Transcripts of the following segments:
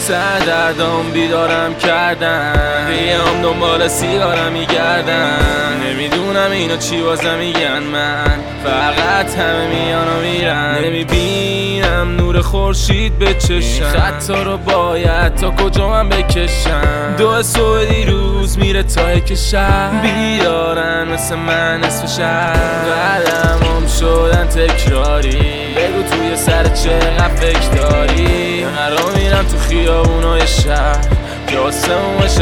سردردام بیدارم کردن، هم دنبال سیگارم میگردن. نمیدونم اینا چی واسه میگن، من فقط همه میان و میرن. نمیبینم نور خورشید به چشم، خطا رو باید تا کجا من بکشم. دو صبح دیروز میره تا که شب بیدارن مثل من نصف شب. قدمم شدن تکراری، بگو توی سر چقدر فکر داری. قرار میرم تو خیابونای شهر که آسمونش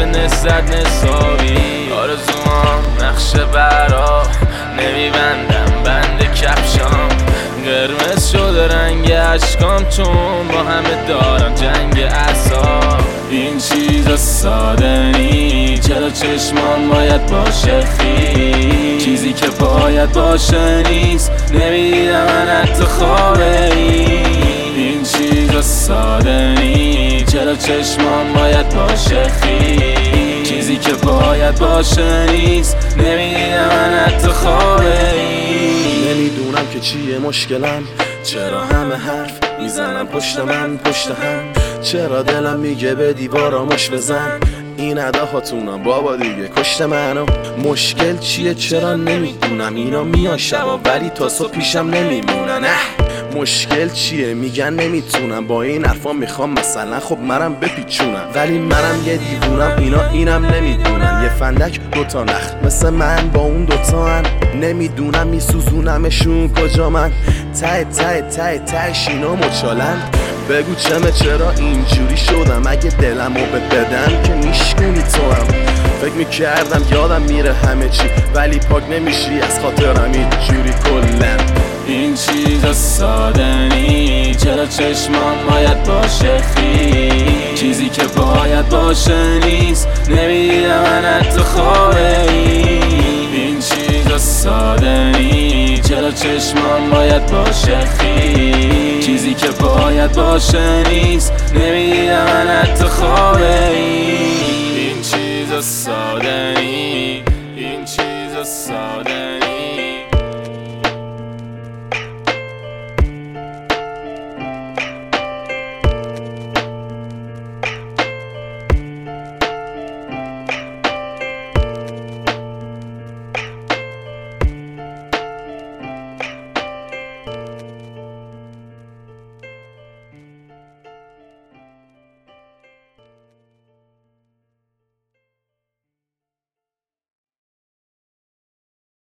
نسابی. آرزوام نقشه برا نمیبندم بند کفشام، قرمز شده رنگ عشقام چون با همه دارم جنگ اعصاب. این چیزا ساده نی، چرا چشمان باید باشه خی؟ چیزی که باید باشه نیست، نمیدیدم من حتی خوابه این چیزا ساده نی، چرا چشمان باید باشه خی؟ چیزی که باید باشه نیست، نمیدیدم من حتی خوابه نمیدونم که چیه مشکلم، چرا همه حرف میزنم پشت من پشت هم. چرا دلم میگه به دیوارامش بزن، این اداهاتونم بابا دیگه کشت منو. مشکل چیه چرا نمیدونم، اینا میان شبا ولی تا صبح پیشم نمیمونن. مشکل چیه میگن نمیتونم، با این حرفا میخوام مثلا خب منم بپیچونم. ولی منم یه دیوونم، اینا اینم نمیدونن. یه فندک دوتا نخ مثل من با اون دوتا هن. نمیدونم میسوزونمشون کجا من، ته ته ته تهش اینا مچالن. بگو چرا اینجوری شدم، اگه دلمو بدم که میشکنی تو هم. فکر میکردم یادم میره همه چی، ولی پاک نمیشی از خاطرم اینجوری کلن. این چیزا ساده نی، چرا چشمان باید باشه خی؟ چیزی که باید باشه نیست، نمیدیدم من حتی خوابه این چیزا ساده نی، چرا چشمان باید باشه خی؟ چیزی که باید باشه نیست، نمیدیدم من حتی خوابه این چیزا ساده نی، این چیزا ساده نی.